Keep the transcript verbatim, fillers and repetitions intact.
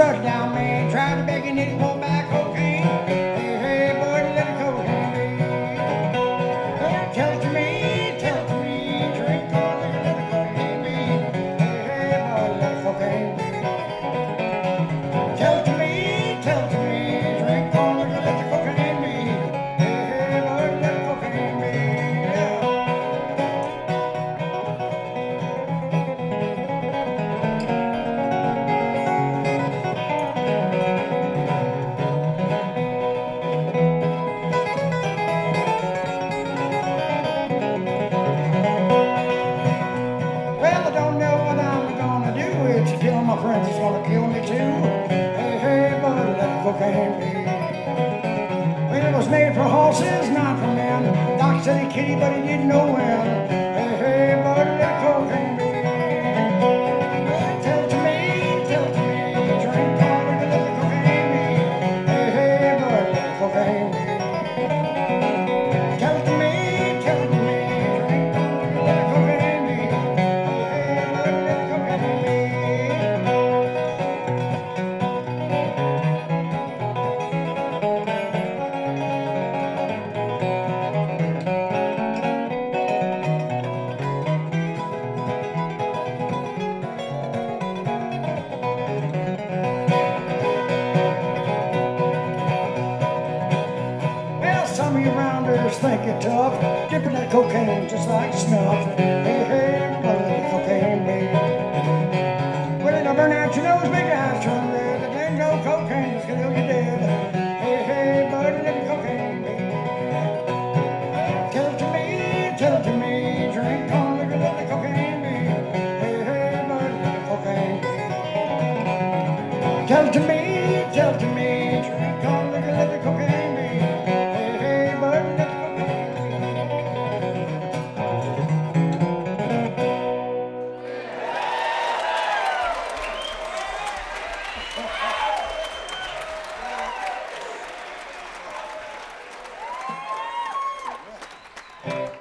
struck down man, tried to beg and didn't want back cocaine. Hey, hey, buddy, let it cocaine be. Well, tell it to me, tell it to me, drink on liquor, let it cocaine be. Hey, hey, buddy, let it cocaine be. Tell it to me, tell it to me, drink on liquor, let the cocaine be. Hey, hey, buddy, let the cocaine be. Yeah. Well, I don't know what I'm gonna do. It's killing my friends, it's gonna kill me too. Hey, hey, buddy, let the cocaine be. Well, it was made for horses, not for men. Doc said he kitty, but he didn't know when. Hey, hey, buddy, let the cocaine be. Well, tell it to me, tell it to me. Drink on liquor, let the cocaine be. Hey, hey, buddy, let the cocaine be. Tell it to me, tell it to me. Drink on liquor, let the cocaine be. Hey, hey, buddy, let the cocaine be. Well, some of you rounders think it tough, dipping that cocaine just like snuff. Hey, hey, but let the cocaine be. Well, it'll burn out your nose, make your eyes turn red. If ain't no cocaine, it's gonna kill you dead. Hey, hey, buddy, let the cocaine be. Tell it to me, tell it to me, drink on liquor, let the cocaine be. Hey, hey, buddy, let the cocaine be. Tell it to me, tell it to me,